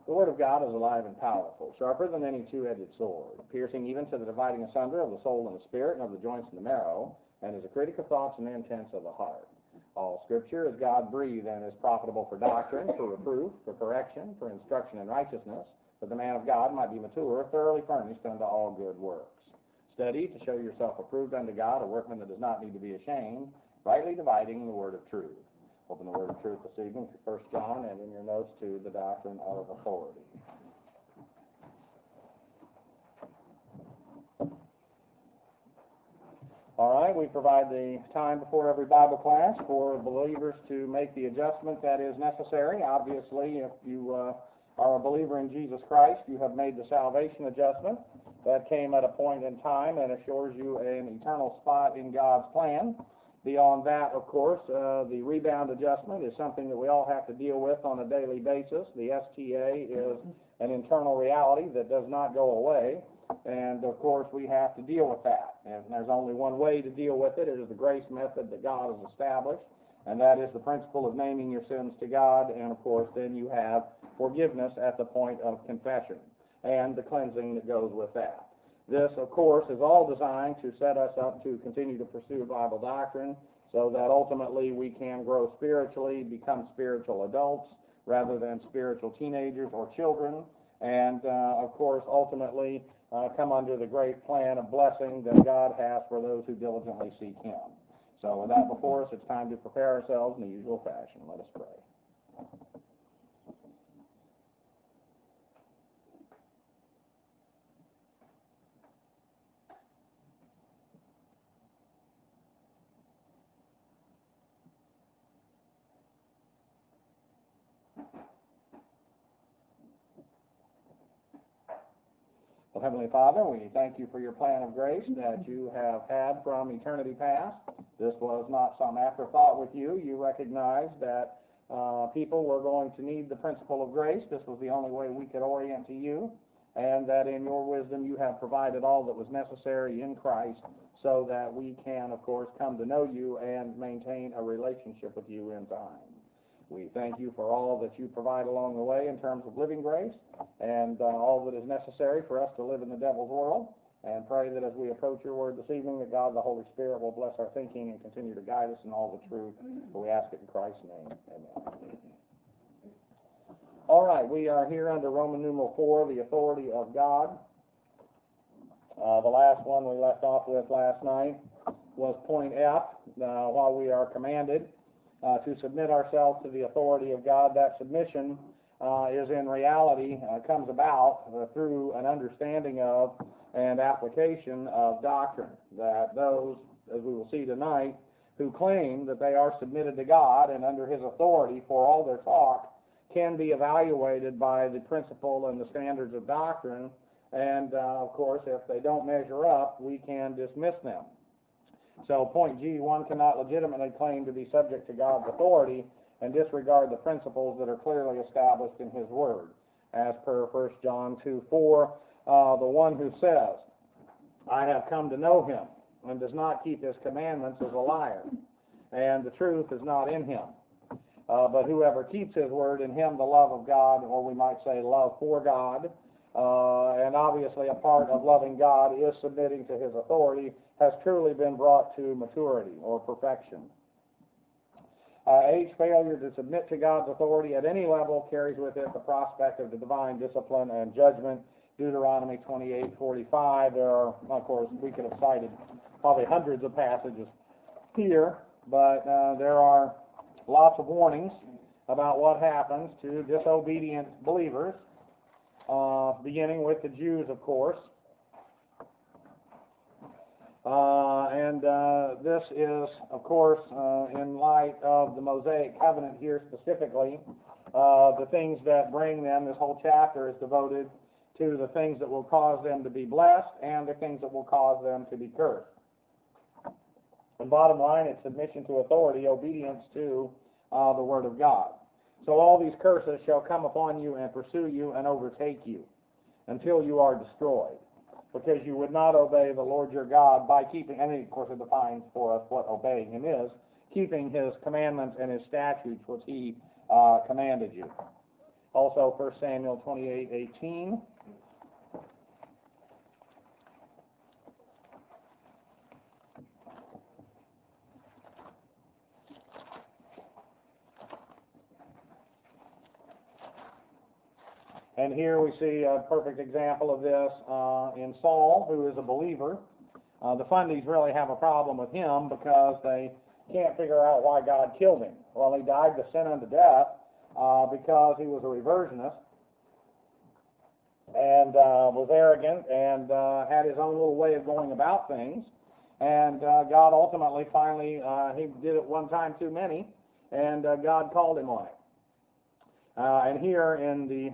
The Word of God is alive and powerful, sharper than any two-edged sword, piercing even to the dividing asunder of the soul and the spirit and of the joints and the marrow, and is a critic of thoughts and the intents of the heart. All Scripture is God-breathed and is profitable for doctrine, for reproof, for correction, for instruction in righteousness, that the man of God might be mature, thoroughly furnished unto all good works. Study to show yourself approved unto God, a workman that does not need to be ashamed, rightly dividing the word of truth. Open the word of truth this evening to 1 John and in your notes to the doctrine of authority. All right, we provide the time before every Bible class for believers to make the adjustment that is necessary. Obviously, if you are a believer in Jesus Christ, you have made the salvation adjustment. That came at a point in time and assures you an eternal spot in God's plan. Beyond that, of course, the rebound adjustment is something that we all have to deal with on a daily basis. The STA is an internal reality that does not go away. And, of course, we have to deal with that. And there's only one way to deal with it. It is the grace method that God has established, and that is the principle of naming your sins to God. And, of course, then you have forgiveness at the point of confession and the cleansing that goes with that. This, of course, is all designed to set us up to continue to pursue Bible doctrine so that ultimately we can grow spiritually, become spiritual adults rather than spiritual teenagers or children, and, of course, ultimately come under the great plan of blessing that God has for those who diligently seek Him. So with that before us, it's time to prepare ourselves in the usual fashion. Let us pray. Well, Heavenly Father, we thank you for your plan of grace that you have had from eternity past. This was not some afterthought with you. You recognized that people were going to need the principle of grace. This was the only way we could orient to you, and that in your wisdom you have provided all that was necessary in Christ so that we can, of course, come to know you and maintain a relationship with you in time. We thank you for all that you provide along the way in terms of living grace and all that is necessary for us to live in the devil's world, and pray that as we approach your word this evening that God the Holy Spirit will bless our thinking and continue to guide us in all the truth. For we ask it in Christ's name. Amen. All right, we are here under Roman numeral 4, the authority of God. The last one we left off with last night was point F, while we are commanded to submit ourselves to the authority of God. That submission is in reality comes about through an understanding of and application of doctrine, that those, as we will see tonight, who claim that they are submitted to God and under His authority for all their talk can be evaluated by the principle and the standards of doctrine, and of course if they don't measure up, we can dismiss them. So point G, one cannot legitimately claim to be subject to God's authority and disregard the principles that are clearly established in His Word. As per 1 John 2:4, the one who says, I have come to know Him, and does not keep His commandments is a liar, and the truth is not in him. But whoever keeps His Word, in him the love of God, or we might say love for God, and obviously a part of loving God is submitting to His authority, has truly been brought to maturity or perfection. H, failure to submit to God's authority at any level carries with it the prospect of the divine discipline and judgment. Deuteronomy 28:45. There are, of course, we could have cited probably hundreds of passages here, but there are lots of warnings about what happens to disobedient believers, beginning with the Jews, of course. This is, of course, in light of the Mosaic covenant here specifically, the things that bring them. This whole chapter is devoted to the things that will cause them to be blessed and the things that will cause them to be cursed. And bottom line, it's submission to authority, obedience to the Word of God. So all these curses shall come upon you and pursue you and overtake you until you are destroyed, because you would not obey the Lord your God by keeping, and of course it defines for us what obeying Him is, keeping His commandments and His statutes which He commanded you. Also 1 Samuel 28:18. And here we see a perfect example of this in Saul, who is a believer. The Fundys really have a problem with him because they can't figure out why God killed him. Well, he died to sin unto death because he was a reversionist and was arrogant and had his own little way of going about things. And God ultimately, finally, he did it one time too many, and God called him on it. And here in the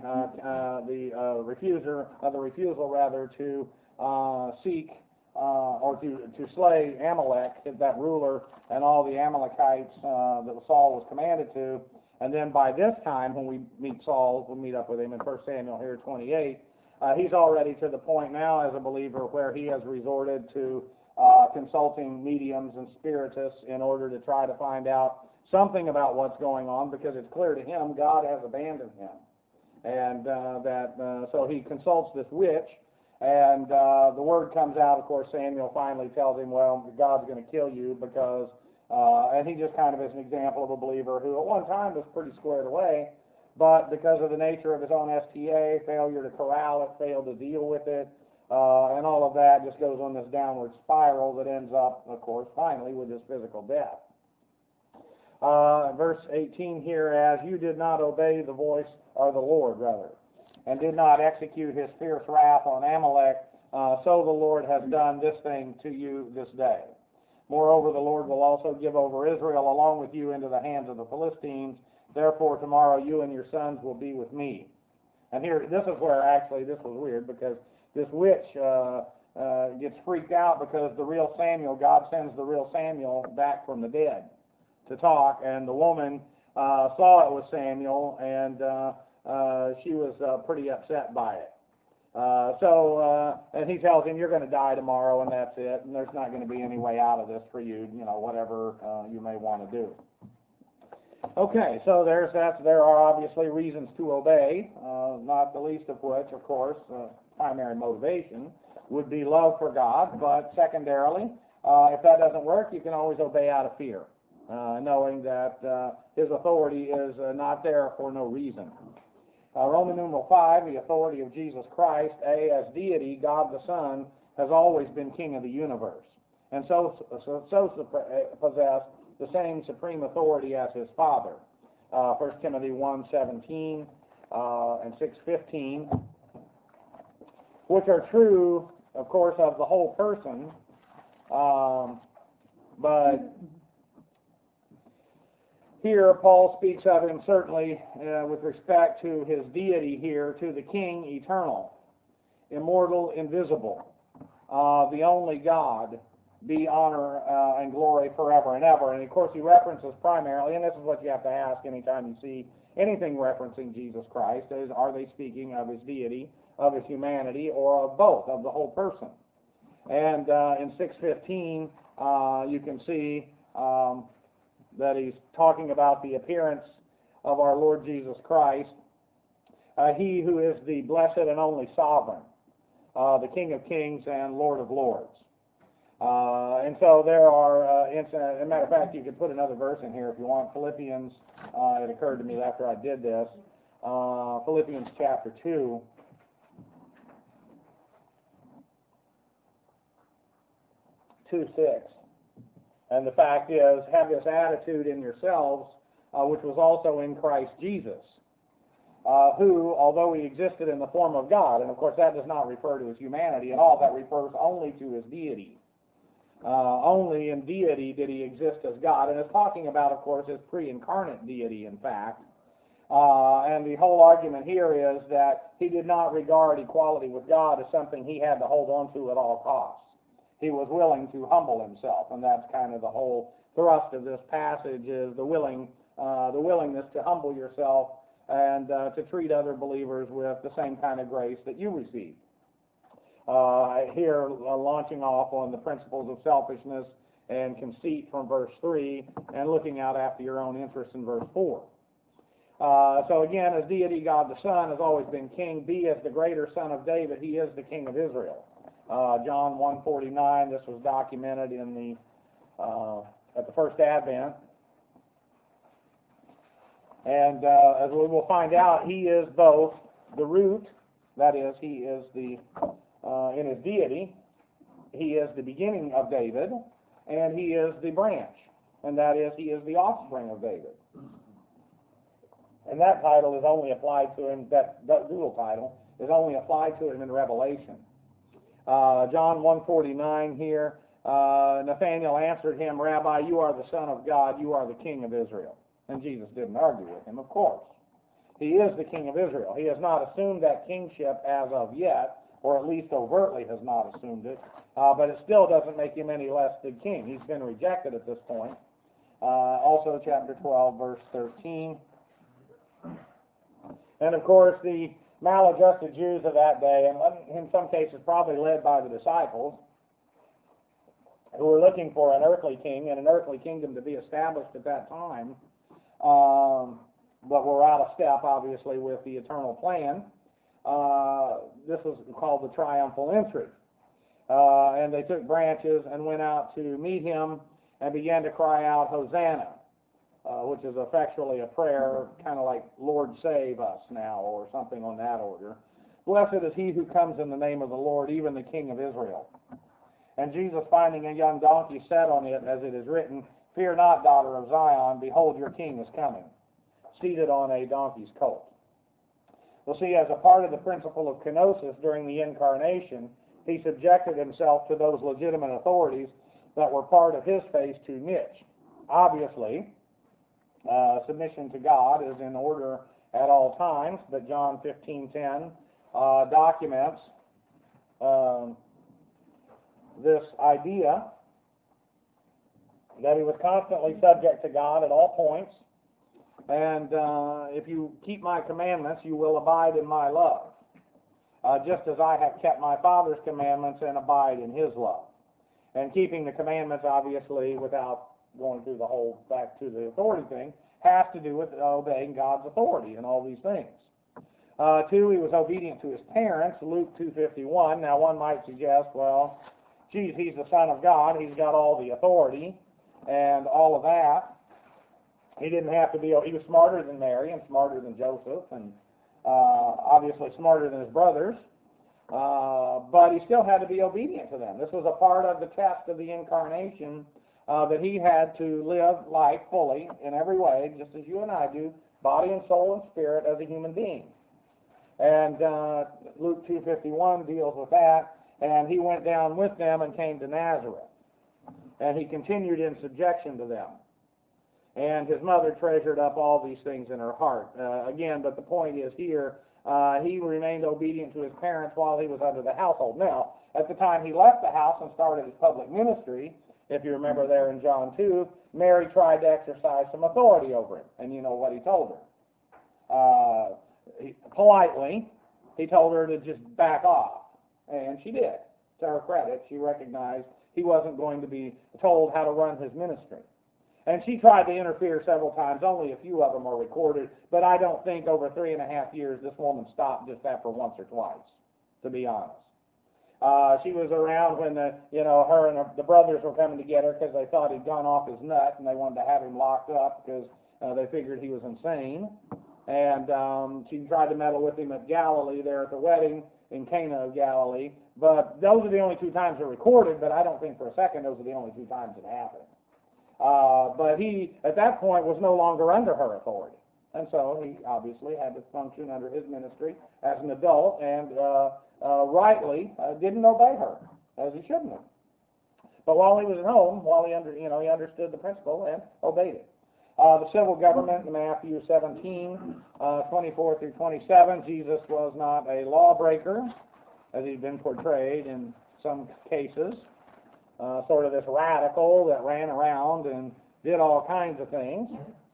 refusal rather to seek or to slay Amalek, that ruler, and all the Amalekites that Saul was commanded to. And then by this time, when we meet Saul, we'll meet up with him in 1 Samuel here 28. He's already to the point now as a believer where he has resorted to consulting mediums and spiritists in order to try to find out something about what's going on, because it's clear to him God has abandoned him. And so he consults this witch, and the word comes out. Of course, Samuel finally tells him, well, God's going to kill you because, and he just kind of is an example of a believer who at one time was pretty squared away, but because of the nature of his own STA, failure to corral it, failed to deal with it, and all of that just goes on this downward spiral that ends up, of course, finally with his physical death. Verse 18 here, as you did not obey the voice of the Lord, rather, and did not execute his fierce wrath on Amalek, so the Lord has done this thing to you this day. Moreover, the Lord will also give over Israel along with you into the hands of the Philistines. Therefore, tomorrow you and your sons will be with me. And here, this is where actually this was weird, because this witch gets freaked out because the real Samuel, God sends the real Samuel back from the dead to talk, and the woman saw it was Samuel, and she was pretty upset by it. And he tells him, you're going to die tomorrow, and that's it, and there's not going to be any way out of this for you, whatever you may want to do. Okay, so there are obviously reasons to obey, not the least of which, of course, primary motivation would be love for God, but secondarily, if that doesn't work, you can always obey out of fear. Knowing that his authority is not there for no reason. Roman numeral 5, the authority of Jesus Christ, as deity, God the Son, has always been king of the universe, and so possessed the same supreme authority as his Father. 1 Timothy 1:17 and 6:15, which are true, of course, of the whole person, but here, Paul speaks of him certainly with respect to his deity here, to the King eternal, immortal, invisible, the only God, be honor and glory forever and ever. And of course, he references primarily, and this is what you have to ask anytime you see anything referencing Jesus Christ, is are they speaking of his deity, of his humanity, or of both, of the whole person? And in 6:15, you can see that he's talking about the appearance of our Lord Jesus Christ, he who is the blessed and only sovereign, the King of kings and Lord of lords. And so there are, as a matter of fact, you could put another verse in here if you want. Philippians, it occurred to me after I did this, Philippians chapter 2. And the fact is, have this attitude in yourselves, which was also in Christ Jesus, who, although he existed in the form of God, and of course that does not refer to his humanity at all, that refers only to his deity. Only in deity did he exist as God, and it's talking about, of course, his pre-incarnate deity, in fact. And the whole argument here is that he did not regard equality with God as something he had to hold on to at all costs. He was willing to humble himself, and that's kind of the whole thrust of this passage, is the willingness to humble yourself and to treat other believers with the same kind of grace that you received. Here, launching off on the principles of selfishness and conceit from verse 3, and looking out after your own interests in verse 4. So again, as deity, God the Son has always been king. B as the greater son of David, he is the king of Israel. John 1:49, this was documented in the at the first Advent. And as we will find out, he is both the root, that is, he is the, in his deity, he is the beginning of David, and he is the branch, and that is, he is the offspring of David. And that title is only applied to him, that dual title is only applied to him in Revelation. John 1:49 here, Nathanael answered him, Rabbi, you are the Son of God, you are the King of Israel. And Jesus didn't argue with him, of course. He is the King of Israel. He has not assumed that kingship as of yet, or at least overtly has not assumed it, but it still doesn't make him any less the king. He's been rejected at this point. Also chapter 12, verse 13. And of course, the maladjusted Jews of that day, and in some cases probably led by the disciples, who were looking for an earthly king and an earthly kingdom to be established at that time, but were out of step, obviously, with the eternal plan. This was called the triumphal entry. And they took branches and went out to meet him and began to cry out, Hosanna, which is effectually a prayer, kind of like, Lord, save us now, or something on that order. Blessed is he who comes in the name of the Lord, even the King of Israel. And Jesus, finding a young donkey, sat on it, as it is written, Fear not, daughter of Zion, behold, your king is coming, seated on a donkey's colt. We'll see, as a part of the principle of kenosis during the incarnation, he subjected himself to those legitimate authorities that were part of his phase 2 niche. Obviously, submission to God is in order at all times, but John 15:10 documents this idea that he was constantly subject to God at all points, and if you keep my commandments, you will abide in my love, just as I have kept my Father's commandments and abide in his love. And keeping the commandments, obviously, without going through the whole back to the authority thing, has to do with obeying God's authority and all these things. 2, he was obedient to his parents, Luke 2:51. Now one might suggest, well, geez, he's the Son of God, he's got all the authority and all of that. He didn't have to be, he was smarter than Mary and smarter than Joseph and obviously smarter than his brothers, but he still had to be obedient to them. This was a part of the test of the incarnation, that he had to live life fully in every way, just as you and I do, body and soul and spirit as a human being. And Luke 2:51 deals with that, and he went down with them and came to Nazareth. And he continued in subjection to them. And his mother treasured up all these things in her heart. Again, but the point is here, he remained obedient to his parents while he was under the household. Now, at the time he left the house and started his public ministry, if you remember there in John 2, Mary tried to exercise some authority over him. And you know what he told her. Politely, he told her to just back off. And she did. To her credit, she recognized he wasn't going to be told how to run his ministry. And she tried to interfere several times. Only a few of them are recorded. But I don't think over 3.5 years this woman stopped just after once or twice, to be honest. She was around when her and the brothers were coming to get her because they thought he'd gone off his nut and they wanted to have him locked up because they figured he was insane. And she tried to meddle with him at Galilee there at the wedding in Cana of Galilee. But those are the only 2 times they're recorded, but I don't think for a second those are the only 2 times it happened. But he, at that point, was no longer under her authority. And so he obviously had to function under his ministry as an adult and rightly didn't obey her, as he shouldn't have. But while he was at home, he understood the principle and obeyed it. The civil government in Matthew 17, 24 through 27, Jesus was not a lawbreaker, as he'd been portrayed in some cases. Sort of this radical that ran around and did all kinds of things.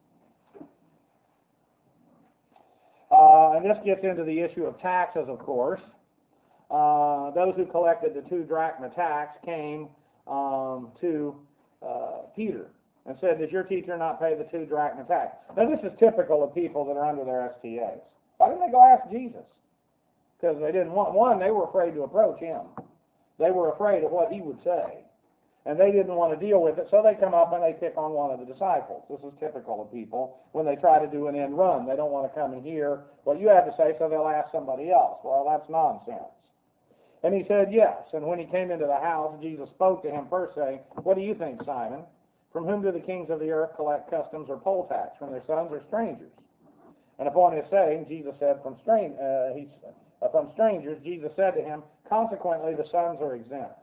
And this gets into the issue of taxes, of course. Those who collected the 2 drachma tax came to Peter and said, "Does your teacher not pay the 2 drachma tax?" Now this is typical of people that are under their STAs. Why didn't they go ask Jesus? Because they didn't want, one, they were afraid to approach him. They were afraid of what he would say. And they didn't want to deal with it, so they come up and they pick on one of the disciples. This is typical of people when they try to do an end run. They don't want to come and hear what you have to say, so they'll ask somebody else. Well, that's nonsense. And he said yes. And when he came into the house, Jesus spoke to him first, saying, "What do you think, Simon? From whom do the kings of the earth collect customs or poll tax? From their sons or strangers?" And upon his saying, Jesus said, from strangers, Jesus said to him, "Consequently, the sons are exempt.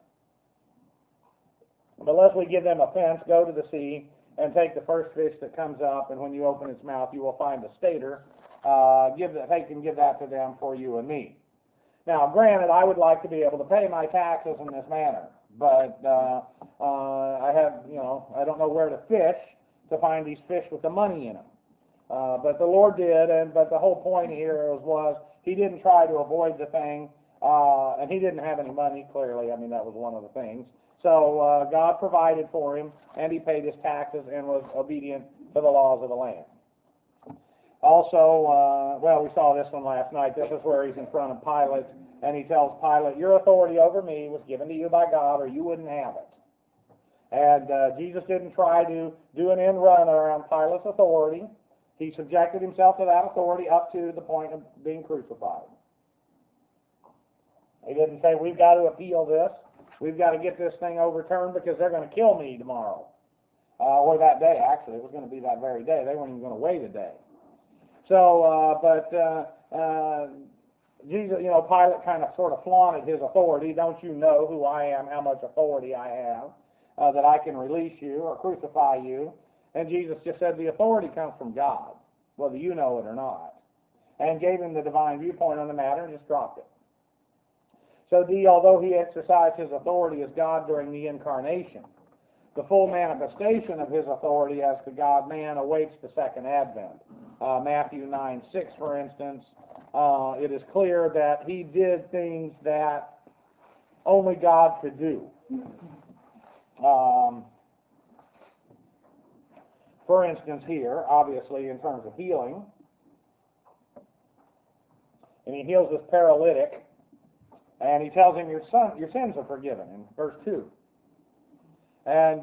But lest we give them offense, go to the sea and take the first fish that comes up, and when you open its mouth, you will find a stater. Take and give that to them for you and me." Now, granted, I would like to be able to pay my taxes in this manner, but I don't know where to fish to find these fish with the money in them. But the Lord did, but the whole point here was he didn't try to avoid the thing, and he didn't have any money, clearly. I mean, that was one of the things. So God provided for him, and he paid his taxes and was obedient to the laws of the land. Also, we saw this one last night. This is where he's in front of Pilate, and he tells Pilate, "Your authority over me was given to you by God, or you wouldn't have it." And Jesus didn't try to do an end run around Pilate's authority. He subjected himself to that authority up to the point of being crucified. He didn't say, "We've got to appeal this. We've got to get this thing overturned because they're going to kill me tomorrow." Or that day, actually. It was going to be that very day. They weren't even going to wait a day. So, Jesus, Pilate kind of sort of flaunted his authority. "Don't you know who I am, how much authority I have, that I can release you or crucify you?" And Jesus just said, "The authority comes from God, whether you know it or not." And gave him the divine viewpoint on the matter and just dropped it. So although he exercised his authority as God during the incarnation, the full manifestation of his authority as the God-man awaits the second advent. Matthew 9:6, for instance, it is clear that he did things that only God could do. For instance here, obviously in terms of healing, and he heals this paralytic, and he tells him, your sins are forgiven, in verse 2. And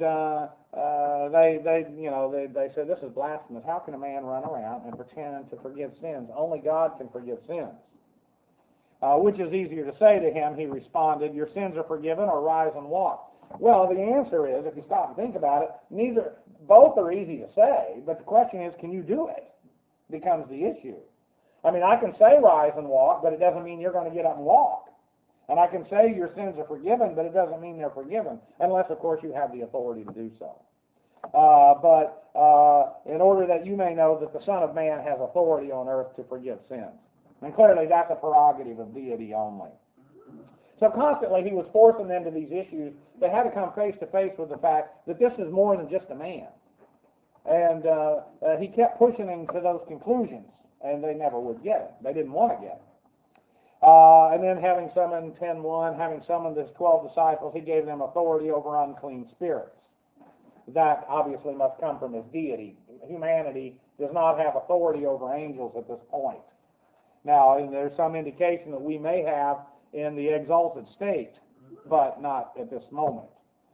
they said, "This is blasphemous. How can a man run around and pretend to forgive sins? Only God can forgive sins." Which is easier to say to him? He responded, "Your sins are forgiven, or rise and walk." Well, the answer is, if you stop and think about it, both are easy to say, but the question is, can you do it? Becomes the issue. I mean, I can say rise and walk, but it doesn't mean you're going to get up and walk. And I can say your sins are forgiven, but it doesn't mean they're forgiven, unless, of course, you have the authority to do so. But in order that you may know that the Son of Man has authority on earth to forgive sins. And clearly that's a prerogative of deity only. So constantly he was forcing them to these issues. They had to come face to face with the fact that this is more than just a man. And he kept pushing them to those conclusions, and they never would get it. They didn't want to get it. And then having summoned 10:1, having summoned his 12 disciples, he gave them authority over unclean spirits. That obviously must come from his deity. Humanity does not have authority over angels at this point. Now, there's some indication that we may have in the exalted state, but not at this moment.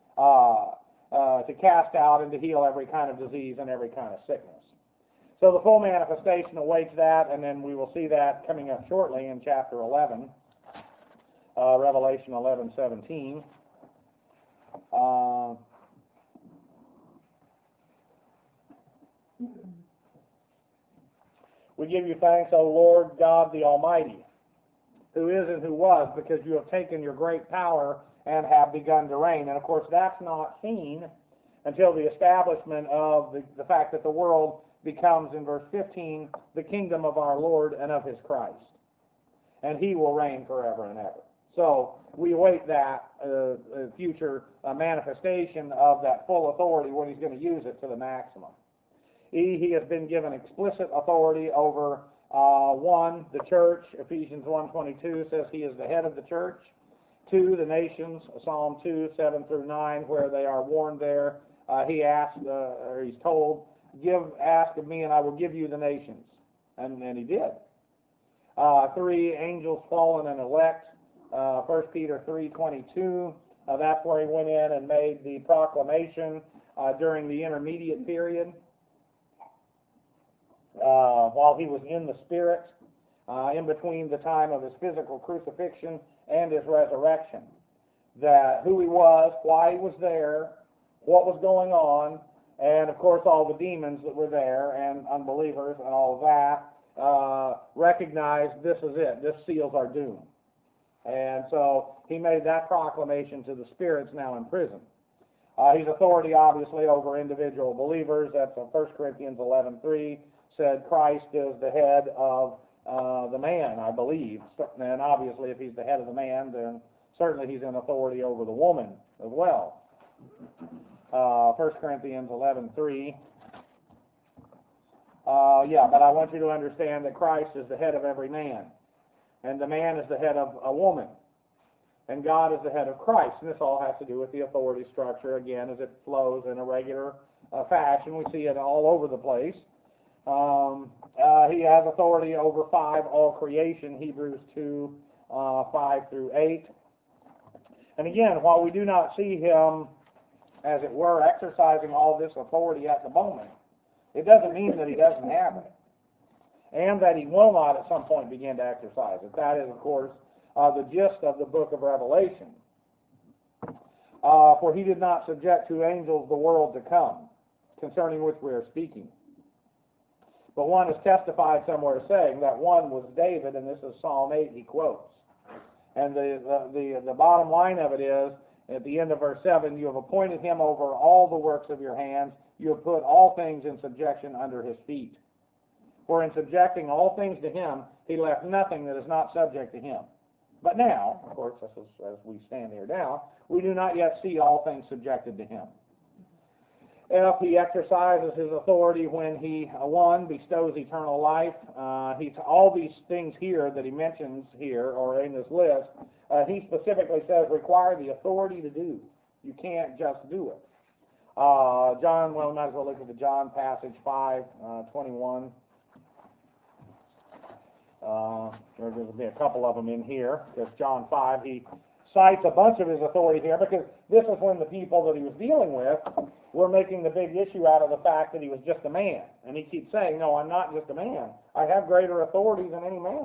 To cast out and to heal every kind of disease and every kind of sickness. So the full manifestation awaits that, and then we will see that coming up shortly in chapter 11, Revelation 11:17. We give you thanks, O Lord God the Almighty, who is and who was, because you have taken your great power and have begun to reign. And of course that's not seen until the establishment of the fact that the world becomes, in verse 15, the kingdom of our Lord and of his Christ. And he will reign forever and ever. So we await that future manifestation of that full authority when he's going to use it to the maximum. He has been given explicit authority over 1, the church. Ephesians 1:22 says he is the head of the church. 2, the nations, Psalm 2:7-9, where they are warned there he asked, or he's told, ask of me and I will give you the nations. And he did. 3, angels fallen and elect. 1 Peter 3:22. That's where he went in and made the proclamation during the intermediate period. While he was in the Spirit, in between the time of his physical crucifixion and his resurrection, that who he was, why he was there, what was going on, and of course all the demons that were there and unbelievers and all of that recognized this is it, this seals our doom. And so he made that proclamation to the spirits now in prison. He's authority obviously over individual believers. That's 1 Corinthians 11:3 said Christ is the head of the man, I believe. And obviously if he's the head of the man, then certainly he's in authority over the woman as well. 1 Corinthians 11:3. But I want you to understand that Christ is the head of every man. And the man is the head of a woman. And God is the head of Christ. And this all has to do with the authority structure, again, as it flows in a regular fashion. We see it all over the place. He has authority over 5, all creation, Hebrews 2, 5 through 8. And again, while we do not see him, as it were, exercising all this authority at the moment, it doesn't mean that he doesn't have it, and that he will not at some point begin to exercise it. That is, of course, the gist of the book of Revelation. For he did not subject to angels the world to come, concerning which we are speaking. But one is testified somewhere saying that one was David, and this is Psalm 8 he quotes. And the bottom line of it is, at the end of verse 7, you have appointed him over all the works of your hands. You have put all things in subjection under his feet. For in subjecting all things to him, he left nothing that is not subject to him. But now, of course, as we stand here now, we do not yet see all things subjected to him. If he exercises his authority when he, 1, bestows eternal life, all these things here that he mentions here, or in this list, he specifically says require the authority to do. You can't just do it. John, well, we might as well look at the John passage 5:21. There'll be a couple of them in here. There's John 5. He cites a bunch of his authority here because this is when the people that he was dealing with were making the big issue out of the fact that he was just a man. And he keeps saying, no, I'm not just a man. I have greater authority than any man.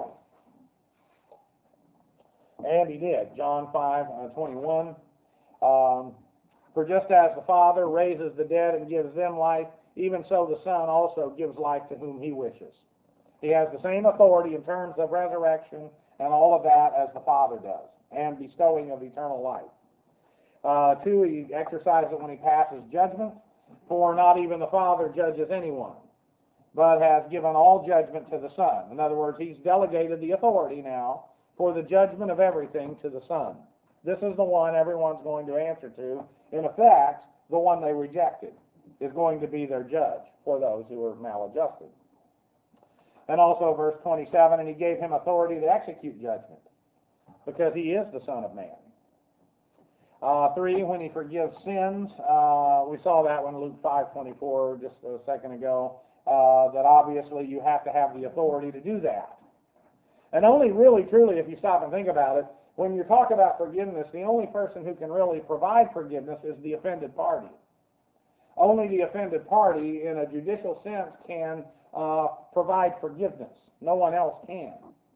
And he did. John 5:21. For just as the Father raises the dead and gives them life, even so the Son also gives life to whom he wishes. He has the same authority in terms of resurrection and all of that as the Father does, and bestowing of eternal life. 2, he exercises it when he passes judgment, for not even the Father judges anyone, but has given all judgment to the Son. In other words, he's delegated the authority now for the judgment of everything to the Son. This is the one everyone's going to answer to. In effect, the one they rejected is going to be their judge for those who are maladjusted. And also verse 27, and he gave him authority to execute judgment, because he is the Son of Man. 3, when he forgives sins, we saw that one in Luke 5:24 just a second ago, that obviously you have to have the authority to do that. And only really, truly, if you stop and think about it, when you talk about forgiveness, the only person who can really provide forgiveness is the offended party. Only the offended party, in a judicial sense, can provide forgiveness. No one else can.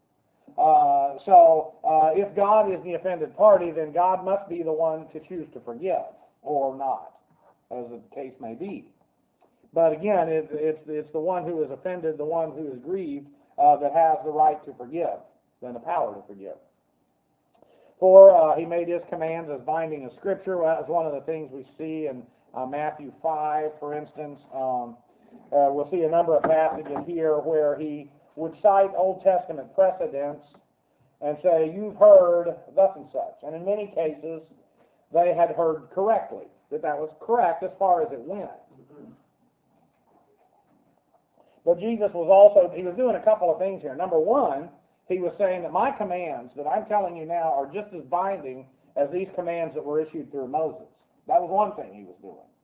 So if God is the offended party, then God must be the one to choose to forgive, or not, as the case may be. But again, it's the one who is offended, the one who is grieved, that has the right to forgive, and the power to forgive. 4, he made his commands as binding as Scripture. Well, that was one of the things we see in Matthew 5, for instance. We'll see a number of passages here where he would cite Old Testament precedents and say, you've heard thus and such. And in many cases, they had heard correctly, that was correct as far as it went. But Jesus was also, he was doing a couple of things here. Number 1, he was saying that my commands that I'm telling you now are just as binding as these commands that were issued through Moses. That was one thing he was doing.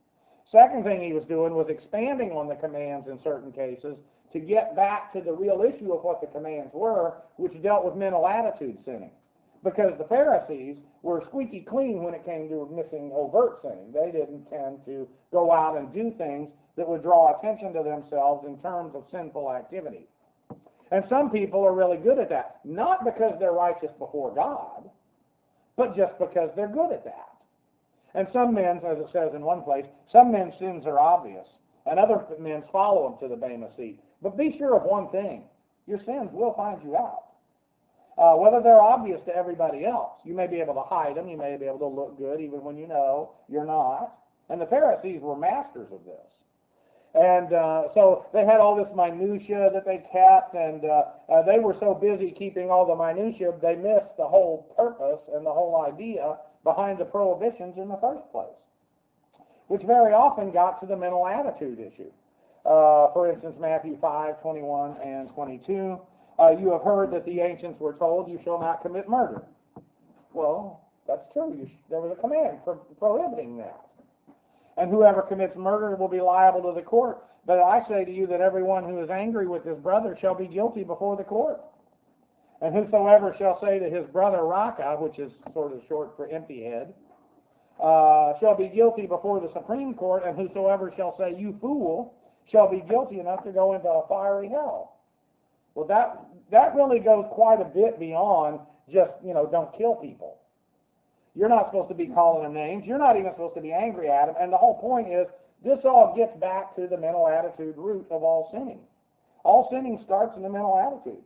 Second thing he was doing was expanding on the commands in certain cases to get back to the real issue of what the commands were, which dealt with mental attitude sinning. Because the Pharisees were squeaky clean when it came to missing overt sinning. They didn't tend to go out and do things that would draw attention to themselves in terms of sinful activity. And some people are really good at that, not because they're righteous before God, but just because they're good at that. And some men's, as it says in one place, some men's sins are obvious, and other men's follow them to the Bema seat. But be sure of one thing, your sins will find you out. Whether they're obvious to everybody else. You may be able to hide them, you may be able to look good even when you know you're not. And the Pharisees were masters of this. And so they had all this minutia that they kept, and they were so busy keeping all the minutia, they missed the whole purpose and the whole idea behind the prohibitions in the first place, which very often got to the mental attitude issue. For instance, Matthew 5:21 and 22, you have heard that the ancients were told, you shall not commit murder. Well, that's true. There was a command prohibiting that. And whoever commits murder will be liable to the court. But I say to you that everyone who is angry with his brother shall be guilty before the court. And whosoever shall say to his brother Raka, which is sort of short for empty head, shall be guilty before the Supreme Court, and whosoever shall say, you fool, shall be guilty enough to go into a fiery hell. Well, that really goes quite a bit beyond just, don't kill people. You're not supposed to be calling them names. You're not even supposed to be angry at them. And the whole point is, this all gets back to the mental attitude root of all sinning. All sinning starts in the mental attitude.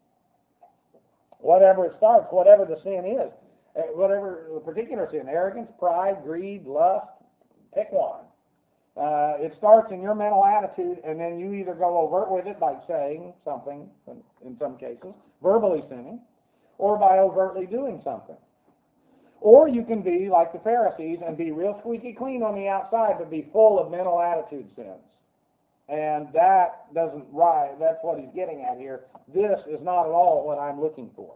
Whatever it starts, whatever the sin is, whatever the particular sin, arrogance, pride, greed, lust, pick one. It starts in your mental attitude, and then you either go overt with it by saying something, in some cases, verbally sinning, or by overtly doing something. Or you can be like the Pharisees and be real squeaky clean on the outside, but be full of mental attitude sins. And that doesn't rise. That's what he's getting at here. This is not at all what I'm looking for.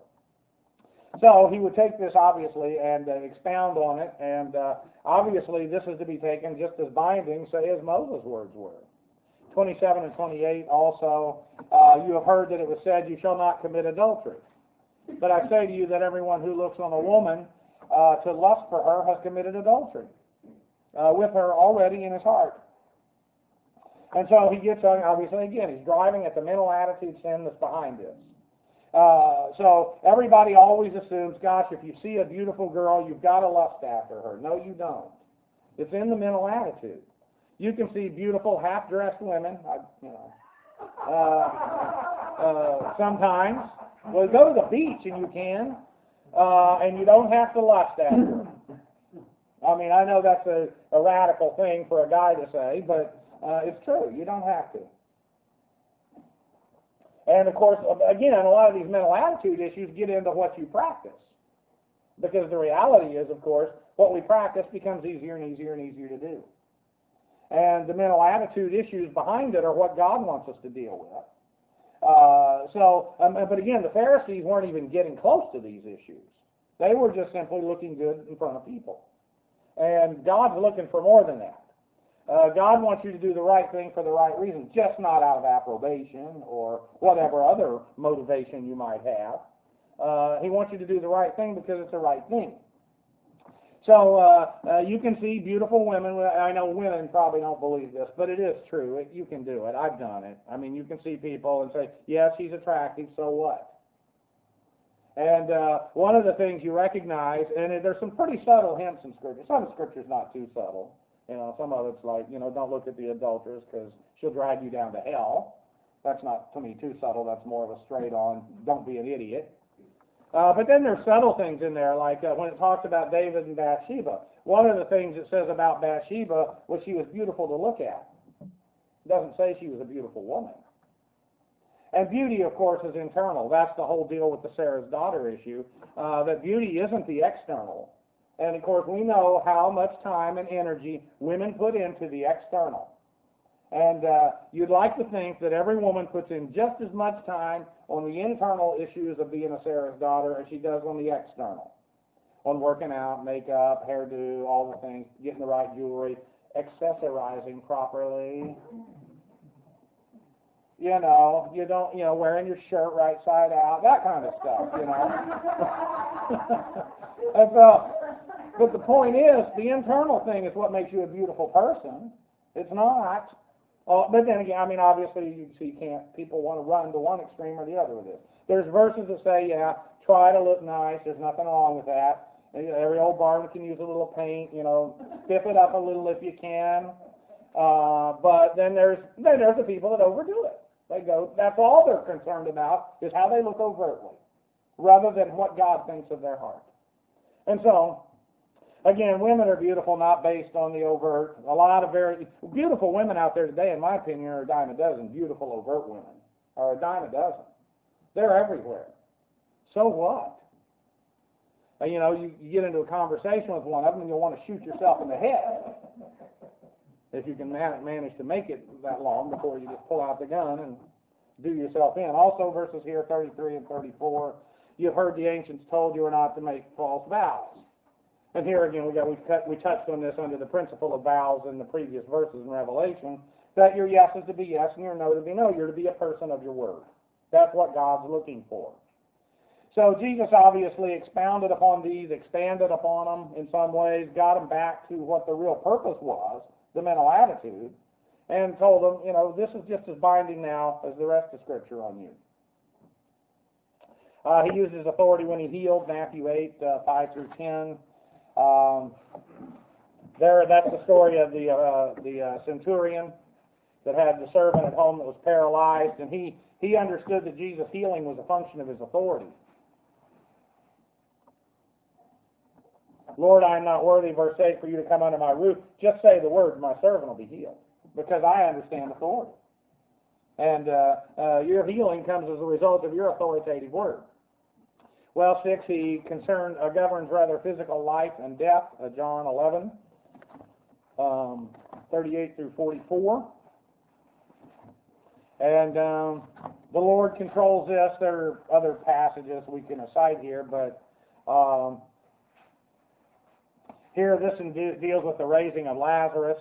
So he would take this, obviously, and expound on it. And obviously, this is to be taken just as binding, say, as Moses' words were. 27 and 28 also, you have heard that it was said, you shall not commit adultery. But I say to you that everyone who looks on a woman to lust for her has committed adultery with her already in his heart. And so he gets on, obviously, again, he's driving at the mental attitude sin that's behind this. So everybody always assumes, gosh, if you see a beautiful girl, you've got to lust after her. No, you don't. It's in the mental attitude. You can see beautiful half-dressed women, sometimes. Well, go to the beach and you can, and you don't have to lust after her. I mean, I know that's a radical thing for a guy to say, but it's true. You don't have to. And, of course, again, a lot of these mental attitude issues get into what you practice. Because the reality is, of course, what we practice becomes easier and easier and easier to do. And the mental attitude issues behind it are what God wants us to deal with. But again, the Pharisees weren't even getting close to these issues. They were just simply looking good in front of people. And God's looking for more than that. God wants you to do the right thing for the right reason, just not out of approbation or whatever other motivation you might have. He wants you to do the right thing because it's the right thing. So you can see beautiful women. I know women probably don't believe this, but it is true. You can do it. I've done it. I mean, you can see people and say, yes, she's attractive, so what? And one of the things you recognize, and there's some pretty subtle hints in Scripture. Some Scripture's not too subtle. Some of it's like, don't look at the adulteress because she'll drag you down to hell. That's not, to me, too subtle. That's more of a straight-on, don't be an idiot. But then there's subtle things in there, like when it talks about David and Bathsheba. One of the things it says about Bathsheba was she was beautiful to look at. It doesn't say she was a beautiful woman. And beauty, of course, is internal. That's the whole deal with the Sarah's daughter issue, that beauty isn't the external. And, of course, we know how much time and energy women put into the external. And you'd like to think that every woman puts in just as much time on the internal issues of being a Sarah's daughter as she does on the external. On working out, makeup, hairdo, all the things, getting the right jewelry. accessorizing properly. You know, you don't, wearing your shirt right side out, that kind of stuff, And so, but the point is, the internal thing is what makes you a beautiful person. It's not. But then again, I mean, obviously, you see, people want to run to one extreme or the other with this. There's verses that say, yeah, try to look nice. There's nothing wrong with that. Every old barn can use a little paint, spiff it up a little if you can. But then there's the people that overdo it. They go, that's all they're concerned about is how they look overtly, rather than what God thinks of their heart. And so, again, women are beautiful not based on the overt. A lot of very beautiful women out there today, in my opinion, are a dime a dozen. Beautiful overt women are a dime a dozen. They're everywhere. So what? And, you get into a conversation with one of them and you'll want to shoot yourself in the head. If you can manage to make it that long before you just pull out the gun and do yourself in. Also, verses here, 33 and 34, you've heard the ancients told you are not to make false vows. And here again, we touched on this under the principle of vows in the previous verses in Revelation, that your yes is to be yes and your no to be no. You're to be a person of your word. That's what God's looking for. So Jesus obviously expounded upon these, expanded upon them in some ways, got them back to what the real purpose was, the mental attitude, and told them, this is just as binding now as the rest of Scripture on you. He used his authority when he healed, Matthew 8, 5 through 10. That's the story of the centurion that had the servant at home that was paralyzed, and he understood that Jesus' healing was a function of his authority. Lord, I am not worthy, verse 8, for you to come under my roof. Just say the word, my servant will be healed, because I understand authority. And your healing comes as a result of your authoritative word. Well, 6, he governs rather physical life and death, John 11, 38 through 44. And the Lord controls this. There are other passages we can cite here, but here this deals with the raising of Lazarus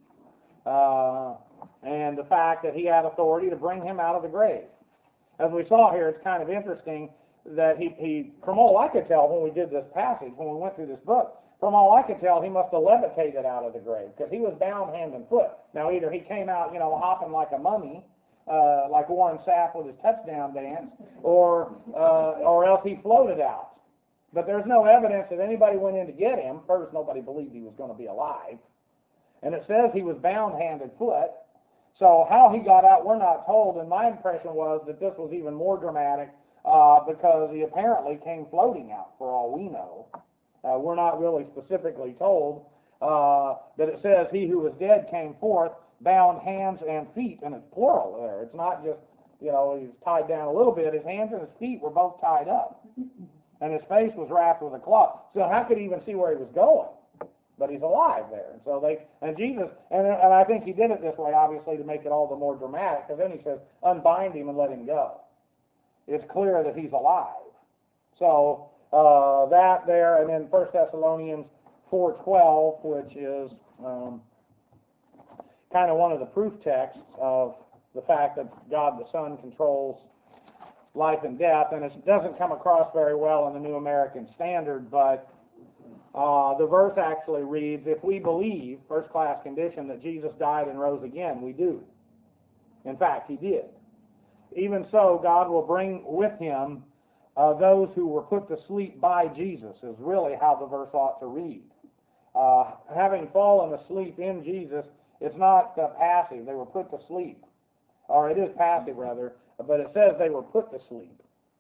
and the fact that he had authority to bring him out of the grave. As we saw here, it's kind of interesting that he, from all I could tell when we did this passage, when we went through this book, from all I could tell, he must have levitated out of the grave, because he was bound hand and foot. Now, either he came out, hopping like a mummy, like Warren Sapp with his touchdown dance, or else he floated out. But there's no evidence that anybody went in to get him. First, nobody believed he was going to be alive. And it says he was bound hand and foot. So how he got out, we're not told, and my impression was that this was even more dramatic because he apparently came floating out, for all we know. We're not really specifically told, but it says he who was dead came forth, bound hands and feet, and it's plural there. It's not just, he was tied down a little bit. His hands and his feet were both tied up, and his face was wrapped with a cloth. So how could he even see where he was going? But he's alive there. And so Jesus, and I think he did it this way, obviously, to make it all the more dramatic, because then he says, unbind him and let him go. It's clear that he's alive. So that there, and then 1 Thessalonians 4:12, which is kind of one of the proof texts of the fact that God the Son controls life and death, and it doesn't come across very well in the New American Standard, but the verse actually reads, if we believe, first-class condition, that Jesus died and rose again, we do. In fact, he did. Even so, God will bring with him those who were put to sleep by Jesus, is really how the verse ought to read. Having fallen asleep in Jesus, it's not passive. They were put to sleep. Or it is passive, rather, but it says they were put to sleep.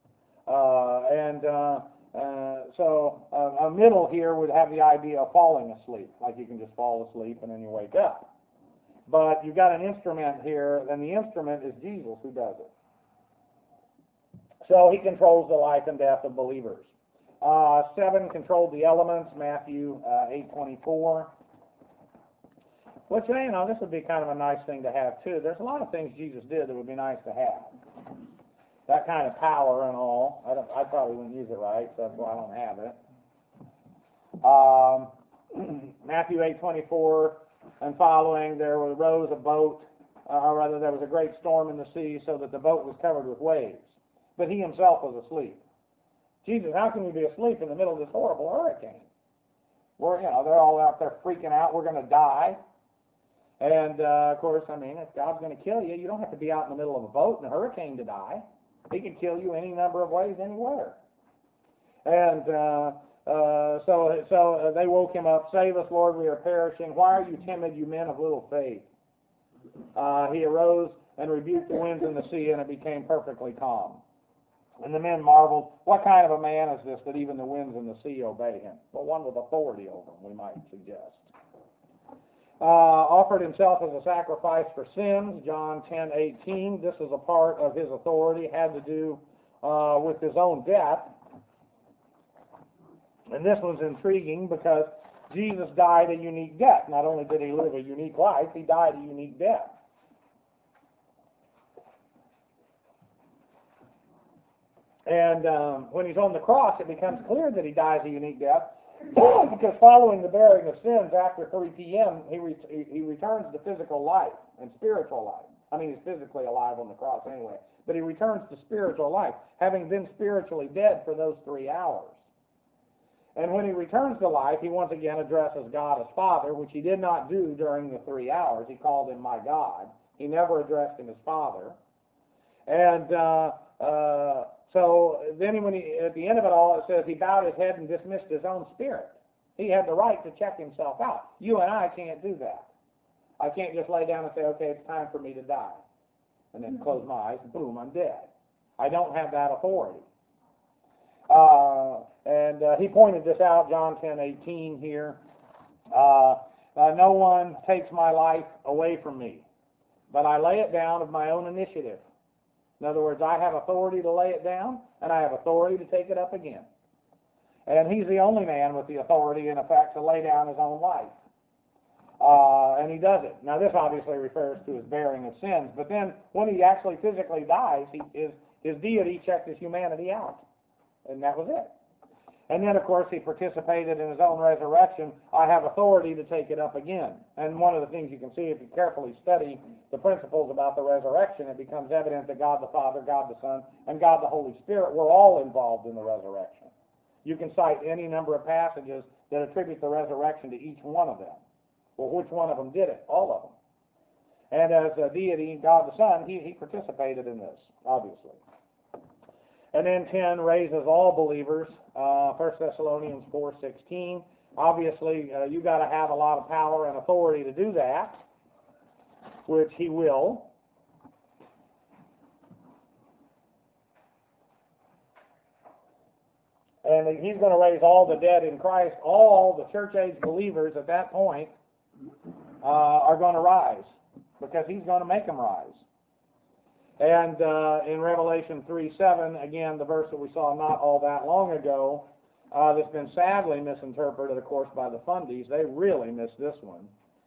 So a middle here would have the idea of falling asleep, like you can just fall asleep and then you wake up. But you've got an instrument here, and the instrument is Jesus who does it. So he controls the life and death of believers. 7, controlled the elements, Matthew 8:24. Which, this would be kind of a nice thing to have, too. There's a lot of things Jesus did that would be nice to have. That kind of power and all. I probably wouldn't use it right, so that's why I don't have it. Matthew 8:24, and following, there arose a boat, or rather there was a great storm in the sea, so that the boat was covered with waves. But he himself was asleep. Jesus, how can you be asleep in the middle of this horrible hurricane? They're all out there freaking out. We're going to die. And, of course, if God's going to kill you, you don't have to be out in the middle of a boat in a hurricane to die. He can kill you any number of ways, anywhere. And so they woke him up. Save us, Lord, we are perishing. Why are you timid, you men of little faith? He arose and rebuked the winds and the sea, and it became perfectly calm. And the men marveled, what kind of a man is this that even the winds and the sea obey him? Well, one with authority over them, we might suggest. Offered himself as a sacrifice for sins, John 10:18. This is a part of his authority, had to do with his own death. And this was intriguing because Jesus died a unique death. Not only did he live a unique life, he died a unique death. And when he's on the cross, it becomes clear that he dies a unique death, because following the bearing of sins after 3 p.m., he returns to physical life and spiritual life. He's physically alive on the cross anyway, but he returns to spiritual life, having been spiritually dead for those 3 hours. And when he returns to life, he once again addresses God as Father, which he did not do during the 3 hours. He called him my God. He never addressed him as Father. And so then at the end of it all, it says he bowed his head and dismissed his own spirit. He had the right to check himself out. You and I can't do that. I can't just lay down and say, okay, it's time for me to die. And then close my eyes, and boom, I'm dead. I don't have that authority. And he pointed this out, John 10:18 here. No one takes my life away from me, but I lay it down of my own initiative. In other words, I have authority to lay it down, and I have authority to take it up again. And he's the only man with the authority, in effect, to lay down his own life. And he does it. Now, this obviously refers to his bearing of sins, but then when he actually physically dies, his deity checked his humanity out. And that was it. And then, of course, he participated in his own resurrection. I have authority to take it up again. And one of the things you can see if you carefully study the principles about the resurrection, it becomes evident that God the Father, God the Son, and God the Holy Spirit were all involved in the resurrection. You can cite any number of passages that attribute the resurrection to each one of them. Well, which one of them did it? All of them. And as a deity, God the Son, he participated in this, obviously. And then 10 raises all believers, 1 Thessalonians 4:16. Obviously, you got to have a lot of power and authority to do that, which he will. And he's going to raise all the dead in Christ. All the church age believers at that point are going to rise, because he's going to make them rise. And in Revelation 3:7, again, the verse that we saw not all that long ago, that's been sadly misinterpreted, of course, by the fundies. They really missed this one.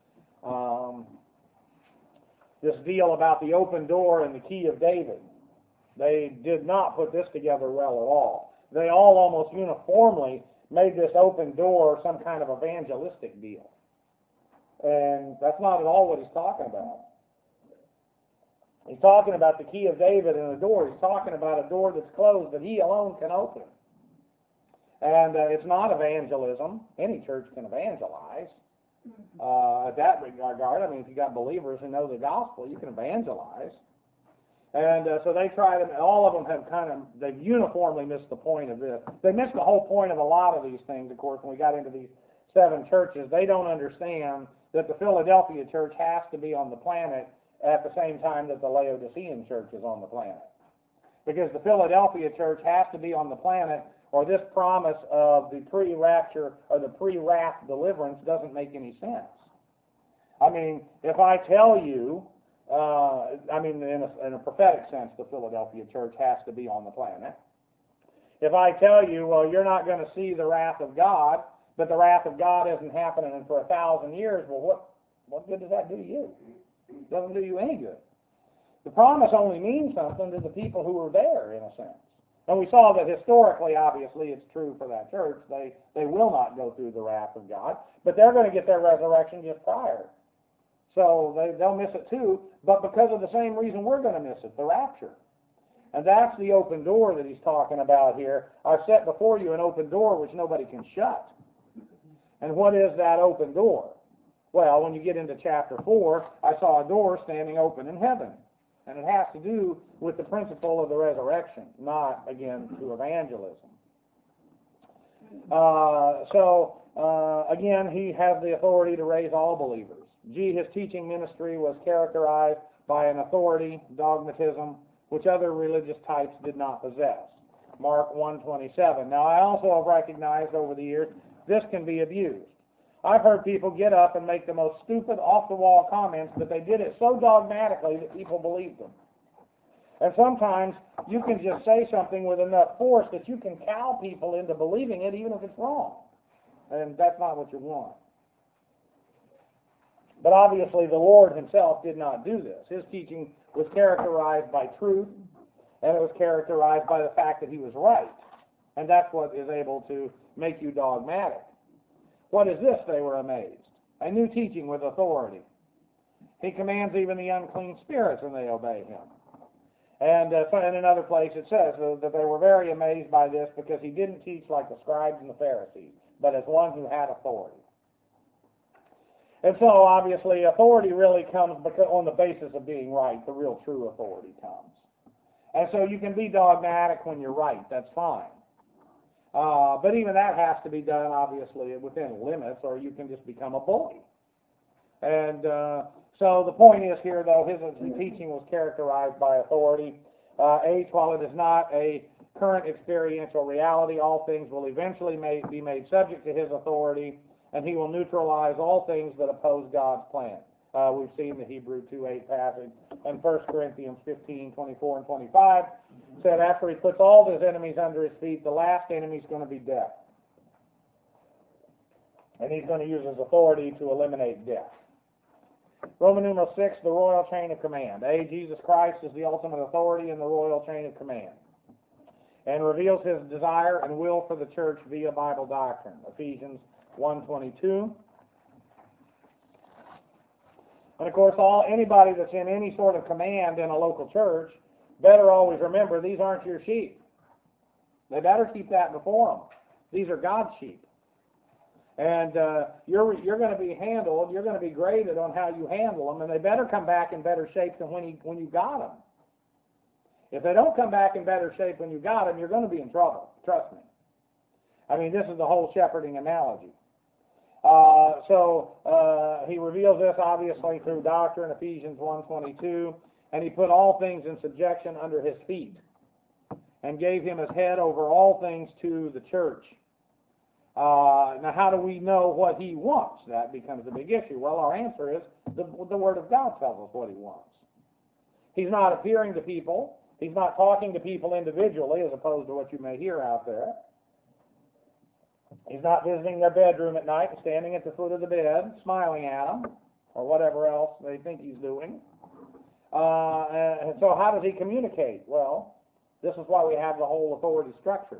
This deal about the open door and the key of David. They did not put this together well at all. They all almost uniformly made this open door some kind of evangelistic deal. And that's not at all what he's talking about. He's talking about the key of David and a door. He's talking about a door that's closed that he alone can open. And it's not evangelism. Any church can evangelize. At that regard, if you got believers who know the gospel, you can evangelize. And so they tried, and all of them have they've uniformly missed the point of this. They missed the whole point of a lot of these things, of course, when we got into these 7 churches. They don't understand that the Philadelphia church has to be on the planet at the same time that the Laodicean church is on the planet. Because the Philadelphia church has to be on the planet, or this promise of the pre-rapture or the pre-wrath deliverance doesn't make any sense. If I tell you, in a prophetic sense, the Philadelphia church has to be on the planet. If I tell you, well, you're not going to see the wrath of God, but the wrath of God isn't happening for 1,000 years, well, what good does that do you? It doesn't do you any good. The promise only means something to the people who were there, in a sense. And we saw that historically, obviously, it's true for that church. They will not go through the wrath of God, but they're going to get their resurrection just prior So they'll miss it too, but because of the same reason we're going to miss it, the rapture. And that's the open door that he's talking about here. I've set before you an open door which nobody can shut. And what is that open door? Well, when you get into chapter 4, I saw a door standing open in heaven. And it has to do with the principle of the resurrection, not, again, to evangelism. Again, he has the authority to raise all believers. His teaching ministry was characterized by an authority, dogmatism, which other religious types did not possess. Mark 1:27. Now, I also have recognized over the years this can be abused. I've heard people get up and make the most stupid, off-the-wall comments, but they did it so dogmatically that people believed them. And sometimes you can just say something with enough force that you can cow people into believing it, even if it's wrong. And that's not what you want. But obviously the Lord himself did not do this. His teaching was characterized by truth, and it was characterized by the fact that he was right. And that's what is able to make you dogmatic. What is this? They were amazed. A new teaching with authority. He commands even the unclean spirits, and they obey him. And in another place it says that they were very amazed by this because he didn't teach like the scribes and the Pharisees, but as one who had authority. And so obviously authority really comes on the basis of being right. The real true authority comes. And so you can be dogmatic when you're right. That's fine. But even that has to be done, obviously, within limits, or you can just become a bully. And so the point is here, though, his teaching was characterized by authority. While it is not a current experiential reality, all things will eventually be made subject to his authority, and he will neutralize all things that oppose God's plan. We've seen the Hebrew 2:8 passage, and 1 Corinthians 15:24 and 25 said after he puts all his enemies under his feet, the last enemy is going to be death. And he's going to use his authority to eliminate death. Roman numeral 6, the royal chain of command. Jesus Christ is the ultimate authority in the royal chain of command, and reveals his desire and will for the church via Bible doctrine. Ephesians 1:22. And of course, anybody that's in any sort of command in a local church better always remember these aren't your sheep. They better keep that before them. These are God's sheep. And you're going to be handled, you're going to be graded on how you handle them, and they better come back in better shape than when you got them. If they don't come back in better shape when you got them, you're going to be in trouble. Trust me. I mean, this is the whole shepherding analogy. He reveals this obviously through doctrine, Ephesians 1:22, and he put all things in subjection under his feet, and gave him as head over all things to the church. Now, how do we know what he wants? That becomes a big issue. Well, our answer is the Word of God tells us what he wants. He's not appearing to people. He's not talking to people individually, as opposed to what you may hear out there. He's not visiting their bedroom at night and standing at the foot of the bed, smiling at them, or whatever else they think he's doing. And so how does he communicate? Well, this is why we have the whole authority structure.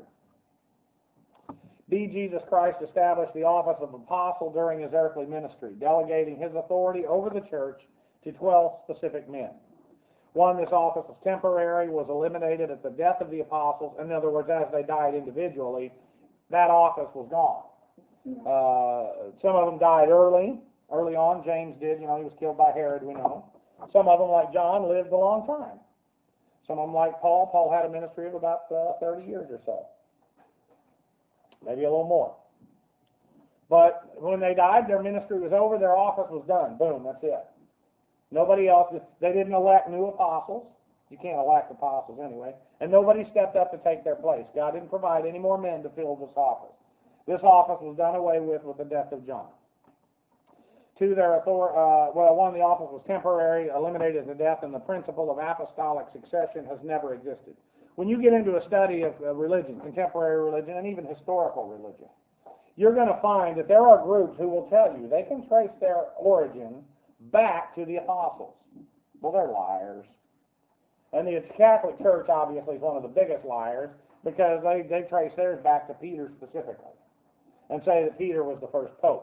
Jesus Christ established the office of apostle during his earthly ministry, delegating his authority over the church to 12 specific men. One, this office was temporary, was eliminated at the death of the apostles. In other words, as they died individually, that office was gone. Some of them died early on. James did, he was killed by Herod, we know. Some of them, like John, lived a long time. Some of them, like Paul had a ministry of about 30 years or so. Maybe a little more. But when they died, their ministry was over, their office was done. Boom, that's it. Nobody else, they didn't elect new apostles. You can't elect apostles anyway. And nobody stepped up to take their place. God didn't provide any more men to fill this office. This office was done away with the death of John. Two, one, the office was temporary, eliminated at death, and the principle of apostolic succession has never existed. When you get into a study of religion, contemporary religion, and even historical religion, you're going to find that there are groups who will tell you they can trace their origin back to the apostles. Well, they're liars. And the Catholic Church, obviously, is one of the biggest liars because they trace theirs back to Peter specifically and say that Peter was the first pope.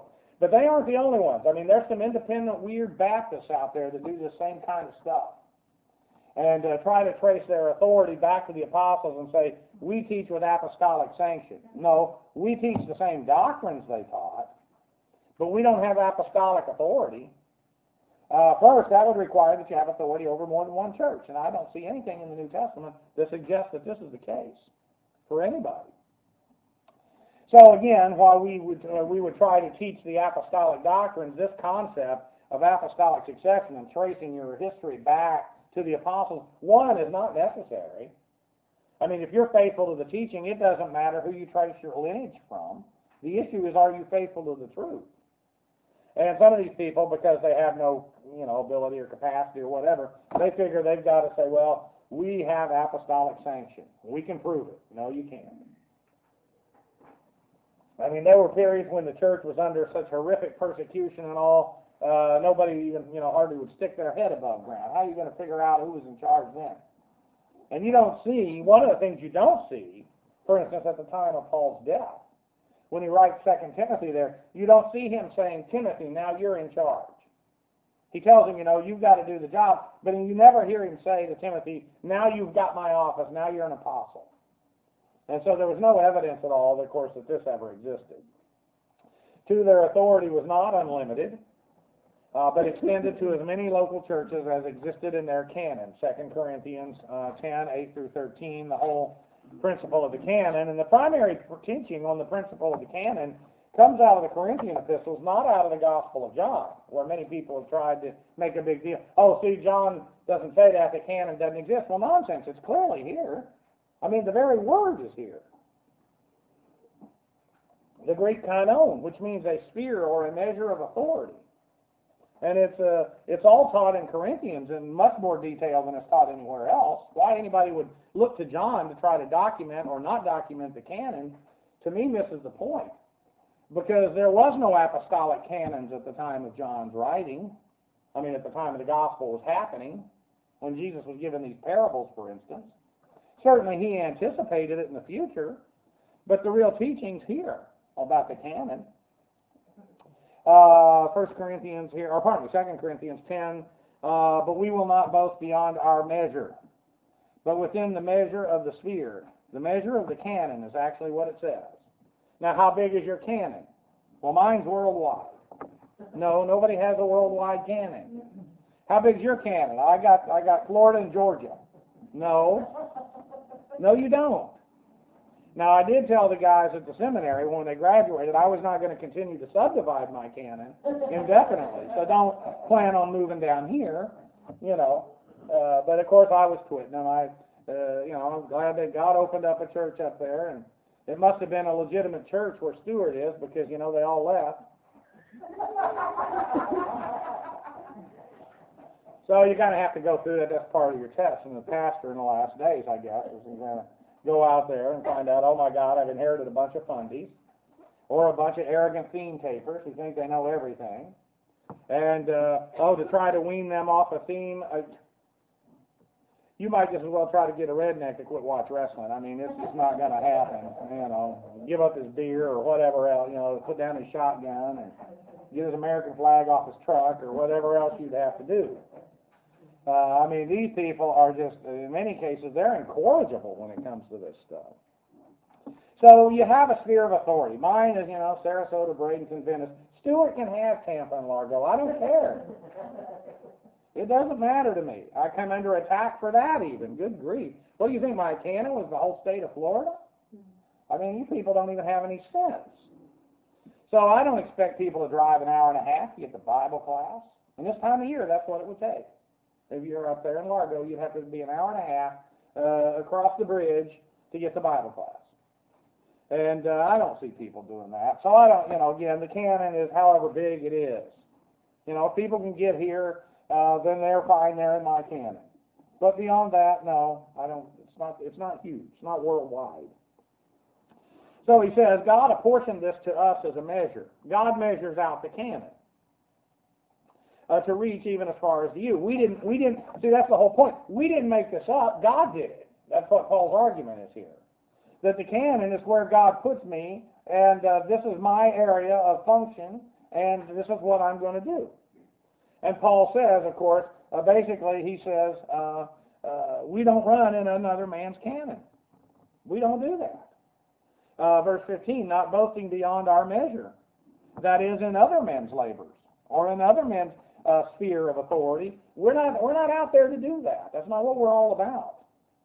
But they aren't the only ones. I mean, there's some independent weird Baptists out there that do the same kind of stuff. And try to trace their authority back to the apostles and say, we teach with apostolic sanction. No, we teach the same doctrines they taught, but we don't have apostolic authority. First, that would require that you have authority over more than one church, and I don't see anything in the New Testament that suggests that this is the case for anybody. So again, while we would try to teach the apostolic doctrines, this concept of apostolic succession and tracing your history back to the apostles, one, is not necessary. I mean, if you're faithful to the teaching, it doesn't matter who you trace your lineage from. The issue is, are you faithful to the truth? And some of these people, because they have no, ability or capacity or whatever, they figure they've got to say, well, we have apostolic sanction. We can prove it. No, you can't. I mean, there were periods when the church was under such horrific persecution and all, nobody even, hardly would stick their head above ground. How are you going to figure out who was in charge then? And you don't see, one of the things you don't see, for instance, at the time of Paul's death, when he writes 2 Timothy there, you don't see him saying, Timothy, now you're in charge. He tells him, you've got to do the job, but you never hear him say to Timothy, now you've got my office, now you're an apostle. And so there was no evidence at all, of course, that this ever existed. Two, their authority was not unlimited, but extended to as many local churches as existed in their canon. 2 Corinthians 10, 8 through 13, the whole principle of the canon. And the primary teaching on the principle of the canon comes out of the Corinthian epistles, not out of the Gospel of John, where many people have tried to make a big deal. Oh, see, John doesn't say that, the canon doesn't exist. Well, nonsense, it's clearly here. I mean, the very word is here. The Greek kainon, which means a sphere or a measure of authority. And it's all taught in Corinthians in much more detail than it's taught anywhere else. Why anybody would look to John to try to document or not document the canon, to me, misses the point. Because there was no apostolic canons at the time of John's writing. I mean, at the time of the gospel was happening, when Jesus was given these parables, for instance. Certainly he anticipated it in the future, but the real teaching's here about the canon. 2 Corinthians 10, but we will not boast beyond our measure, but within the measure of the sphere. The measure of the canon is actually what it says. Now, how big is your canon? Well, mine's worldwide. No, nobody has a worldwide canon. How big's your canon? I got Florida and Georgia. No, you don't. Now, I did tell the guys at the seminary when they graduated I was not going to continue to subdivide my canon indefinitely. So don't plan on moving down here, But, of course, I was quitting, and I'm glad that God opened up a church up there, and it must have been a legitimate church where Stewart is because, they all left. So you kind of have to go through that. That's part of your test. And the pastor in the last days, I guess, is going to go out there and find out, oh my God, I've inherited a bunch of fundies or a bunch of arrogant theme tapers who think they know everything. And, to try to wean them off a theme, you might just as well try to get a redneck to quit watch wrestling. I mean, it's just not going to happen, Give up his beer or whatever else, put down his shotgun and get his American flag off his truck or whatever else you'd have to do. These people are just, in many cases, they're incorrigible when it comes to this stuff. So you have a sphere of authority. Mine is, Sarasota, Bradenton, Venice. Stewart can have Tampa and Largo. I don't care. It doesn't matter to me. I come under attack for that even. Good grief. What do you think, my canon was the whole state of Florida? You people don't even have any sense. So I don't expect people to drive an hour and a half to get to Bible class. And this time of year, that's what it would take. If you're up there in Largo, you'd have to be an hour and a half across the bridge to get to Bible class. And I don't see people doing that. So I don't, again, the canon is however big it is. If people can get here, then they're fine, they're in my canon. But beyond that, no, I don't, it's not huge. It's not worldwide. So he says, God apportioned this to us as a measure. God measures out the canon. To reach even as far as you. We didn't, see, that's the whole point. We didn't make this up. God did it. That's what Paul's argument is here. That the canon is where God puts me, and this is my area of function, and this is what I'm going to do. And Paul says, of course, basically he says, we don't run in another man's canon. We don't do that. Verse 15, not boasting beyond our measure, that is in other men's labors or in other men's sphere of authority. We're not out there to do that. That's not what we're all about.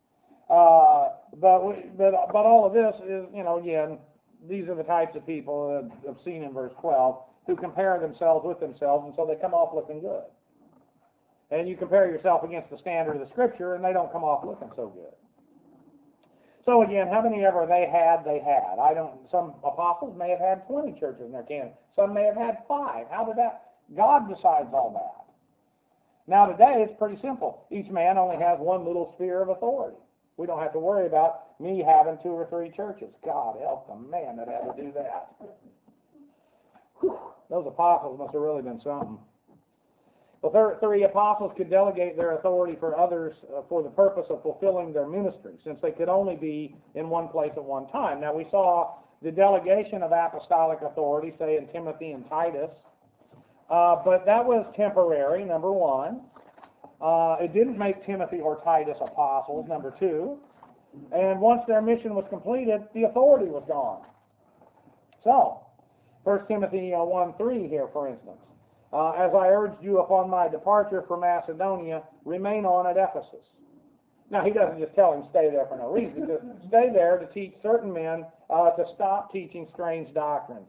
But all of this is, again, these are the types of people that I've seen in verse 12 who compare themselves with themselves, and so they come off looking good. And you compare yourself against the standard of the Scripture, and they don't come off looking so good. So again, how many ever they had? Some apostles may have had 20 churches in their canon. Some may have had 5. How did that? God decides all that. Now today it's pretty simple. Each man only has one little sphere of authority. We don't have to worry about me having 2 or 3 churches. God help the man that had to do that. Whew, those apostles must have really been something. The 3 apostles could delegate their authority for others for the purpose of fulfilling their ministry, since they could only be in one place at one time. Now we saw the delegation of apostolic authority, say in Timothy and Titus, but that was temporary, number 1. It didn't make Timothy or Titus apostles, number 2. And once their mission was completed, the authority was gone. So, 1 Timothy 1:3 here, for instance. As I urged you upon my departure from Macedonia, remain on at Ephesus. Now, he doesn't just tell him stay there for no reason. He says, stay there to teach certain men to stop teaching strange doctrines.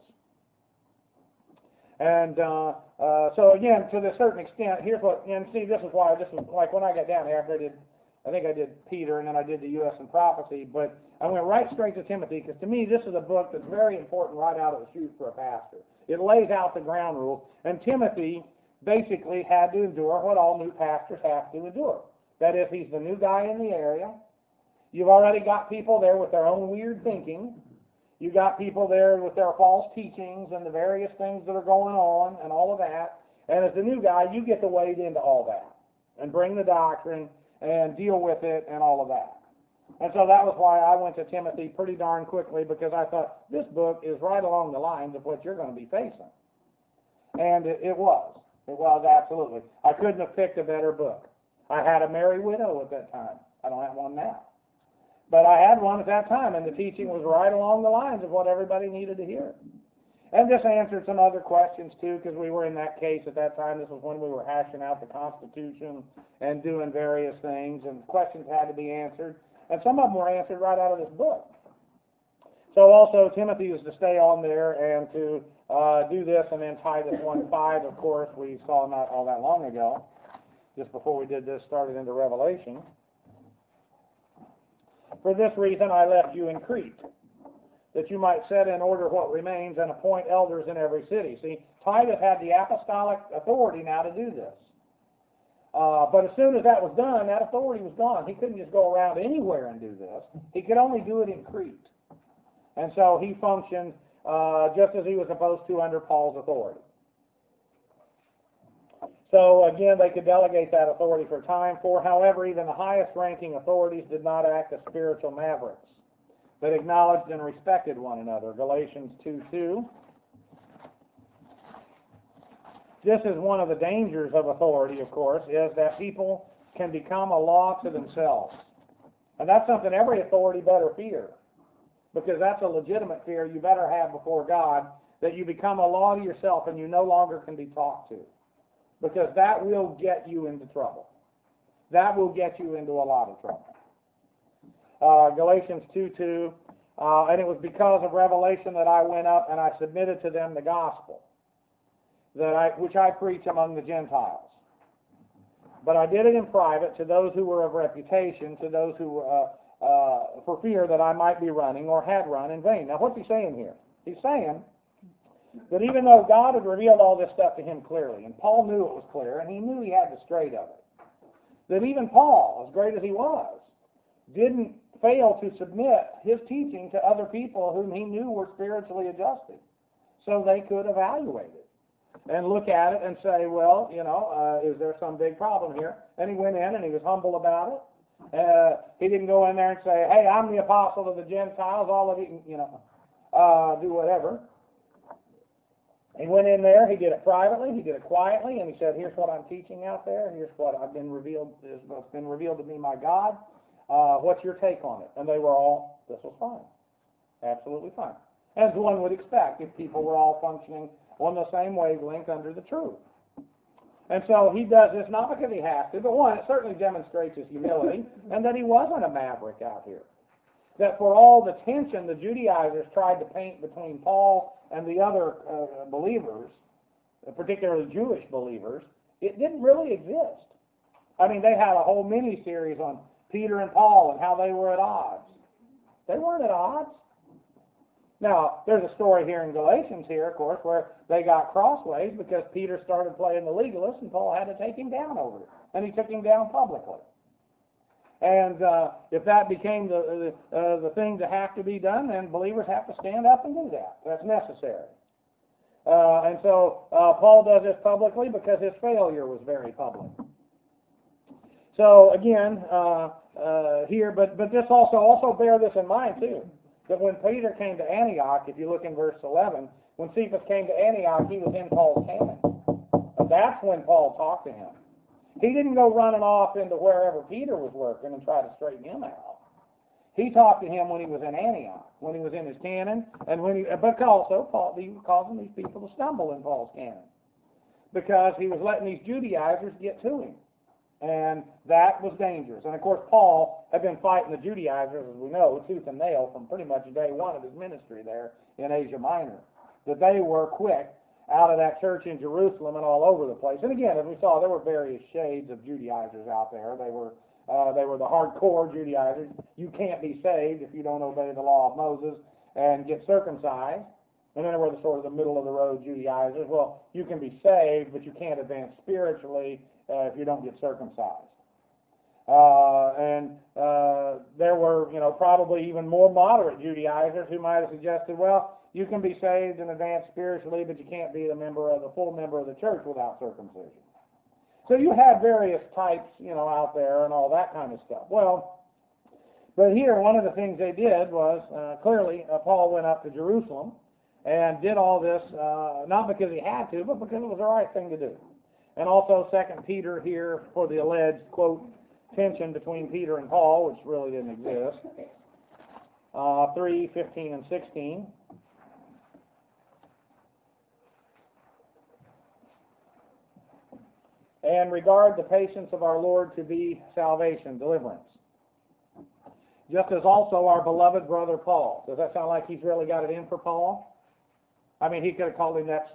And so again, to a certain extent, here's what, and see, this is like when I got down here, after I think I did Peter, and then I did the U.S. and Prophecy, but I went right straight to Timothy, because to me, this is a book that's very important right out of the chute for a pastor. It lays out the ground rules, and Timothy basically had to endure what all new pastors have to endure. That is, he's the new guy in the area. You've already got people there with their own weird thinking. You got people there with their false teachings and the various things that are going on and all of that. And as the new guy, you get to wade into all that and bring the doctrine and deal with it and all of that. And so that was why I went to Timothy pretty darn quickly, because I thought this book is right along the lines of what you're going to be facing. And it was. It was, absolutely. I couldn't have picked a better book. I had a married widow at that time. I don't have one now. But I had one at that time, and the teaching was right along the lines of what everybody needed to hear. And this answered some other questions, too, because we were in that case at that time. This was when we were hashing out the Constitution and doing various things, and questions had to be answered. And some of them were answered right out of this book. So also, Timothy was to stay on there and to do this, and then Titus 1:5, of course, we saw not all that long ago, just before we did this, started into Revelation. For this reason I left you in Crete, that you might set in order what remains and appoint elders in every city. See, Titus had the apostolic authority now to do this. But as soon as that was done, that authority was gone. He couldn't just go around anywhere and do this. He could only do it in Crete. And so he functioned just as he was supposed to under Paul's authority. So again, they could delegate that authority for a time. For, however, even the highest ranking authorities did not act as spiritual mavericks, but acknowledged and respected one another. Galatians 2:2. This is one of the dangers of authority, of course, is that people can become a law to themselves. And that's something every authority better fear, because that's a legitimate fear you better have before God, that you become a law to yourself and you no longer can be talked to. Because that will get you into trouble. That will get you into a lot of trouble. Galatians 2:2, and it was because of revelation that I went up and I submitted to them the gospel, which I preach among the Gentiles. But I did it in private to those who were of reputation, to those who, for fear that I might be running or had run in vain. Now what's he saying here? He's saying that even though God had revealed all this stuff to him clearly, and Paul knew it was clear, and he knew he had the straight of it, that even Paul, as great as he was, didn't fail to submit his teaching to other people whom he knew were spiritually adjusted, so they could evaluate it and look at it and say, well, is there some big problem here? And he went in and he was humble about it. He didn't go in there and say, hey, I'm the apostle of the Gentiles, all of you can, do whatever. He went in there, he did it privately, he did it quietly, and he said, here's what I'm teaching out there, here's what I've been revealed, what's been revealed to me by God. What's your take on it? And they were all, this was fine. Absolutely fine. As one would expect if people were all functioning on the same wavelength under the truth. And so he does this not because he has to, but one, it certainly demonstrates his humility, and that he wasn't a maverick out here. That for all the tension the Judaizers tried to paint between Paul and the other believers, particularly Jewish believers, it didn't really exist. I mean, they had a whole mini-series on Peter and Paul and how they were at odds. They weren't at odds. Now, there's a story here in Galatians here, of course, where they got crossways because Peter started playing the legalist and Paul had to take him down over it. And he took him down publicly. And if that became the thing to have to be done, then believers have to stand up and do that. That's necessary. And so Paul does this publicly because his failure was very public. So again, here, but this also bear this in mind too, that when Peter came to Antioch, if you look in verse 11, when Cephas came to Antioch, he was in Paul's canon. And that's when Paul talked to him. He didn't go running off into wherever Peter was working and try to straighten him out. He talked to him when he was in Antioch, when he was in his canon, and but also Paul, he was causing these people to stumble in Paul's canon because he was letting these Judaizers get to him, and that was dangerous. And of course, Paul had been fighting the Judaizers, as we know, tooth and nail from pretty much day one of his ministry there in Asia Minor. That they were quick out of that church in Jerusalem and all over the place. And again, as we saw, there were various shades of Judaizers out there. They were the hardcore Judaizers. You can't be saved if you don't obey the law of Moses and get circumcised. And then there were the sort of the middle of the road Judaizers. Well, you can be saved, but you can't advance spiritually if you don't get circumcised. There were, probably even more moderate Judaizers who might have suggested, well, you can be saved and advance spiritually, but you can't be the full member of the church without circumcision. So you had various types, out there and all that kind of stuff. Well, but here, one of the things they did was, clearly, Paul went up to Jerusalem and did all this, not because he had to, but because it was the right thing to do. And also 2 Peter here for the alleged, quote, tension between Peter and Paul, which really didn't exist. 3:15 and 16. And regard the patience of our Lord to be salvation, deliverance. Just as also our beloved brother Paul. Does that sound like he's really got it in for Paul? I mean, he could have called him that,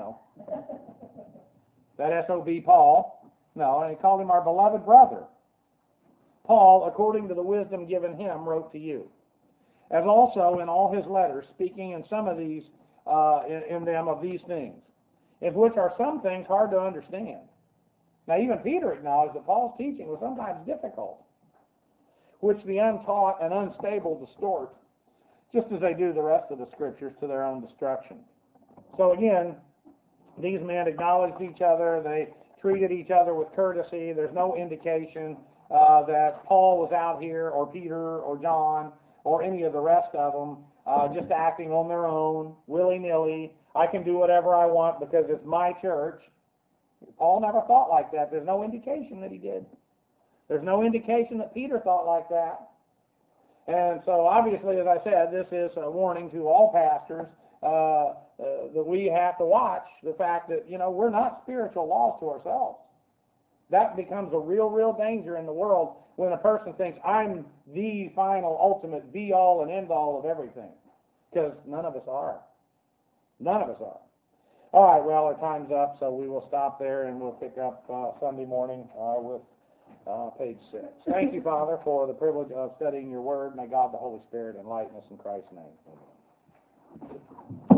that SOB Paul. No, and he called him our beloved brother. Paul, according to the wisdom given him, wrote to you. As also in all his letters, speaking in some of these, in them of these things, in which are some things hard to understand. Now, even Peter acknowledged that Paul's teaching was sometimes difficult, which the untaught and unstable distort, just as they do the rest of the Scriptures to their own destruction. So again, these men acknowledged each other. They treated each other with courtesy. There's no indication that Paul was out here, or Peter, or John, or any of the rest of them, just acting on their own, willy-nilly. I can do whatever I want because it's my church. Paul never thought like that. There's no indication that he did. There's no indication that Peter thought like that. And so obviously, as I said, this is a warning to all pastors that we have to watch the fact that, we're not spiritual laws to ourselves. That becomes a real danger in the world when a person thinks, I'm the final, ultimate, be-all and end-all of everything. Because none of us are. None of us are. All right, well, our time's up, so we will stop there and we'll pick up Sunday morning with page 6. Thank you, Father, for the privilege of studying your word. May God the Holy Spirit enlighten us in Christ's name. Amen.